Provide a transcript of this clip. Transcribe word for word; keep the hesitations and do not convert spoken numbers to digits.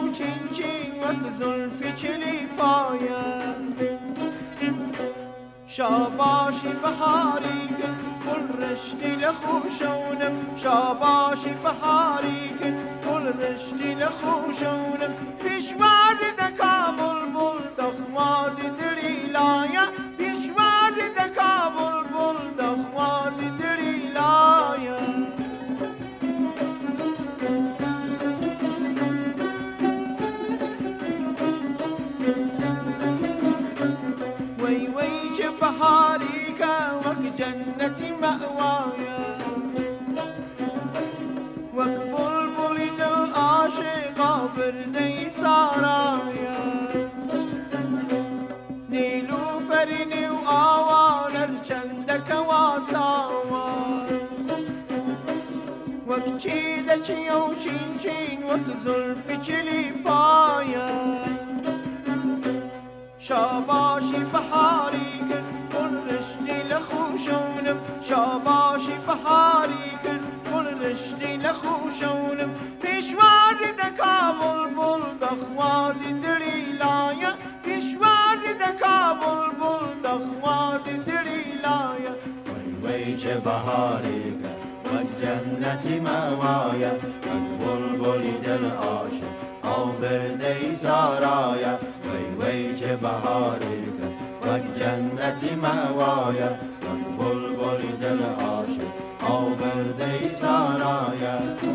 و چین چین وک زلف چلی پایم شاباشی بهاری که گل رشتی لخوشونم شاباشی بهاری که گل رشتی لخوشونم پیشوازی دکا بلبل دخوازی دری لایا پیشوازی دکا بلبل دخوازی دری لایا وی وی چه بهاری که وک جنتی مأوایا وک بلبلی دل عاشقا برده سارایا نیلوفرینی و آوانر چندک واساوا وک چیده چی و چین چین وک زلف چلی پایا شاباشی بهاری که گل رشتی لخوشونم شاباشی بهاری که گل رشتی لخوشونم پیشوازی دکا بلبل دخوازی دری لایا پیشوازی دکا بلبل دخوازی دری لایا وی وی چه بهاری که وک جنتی موایا وک بلبلی دل عاشق آورده سارایا وی وی چه بهاری که وک جنتی موایا وک بلبلی دل عاشق آورده سارایا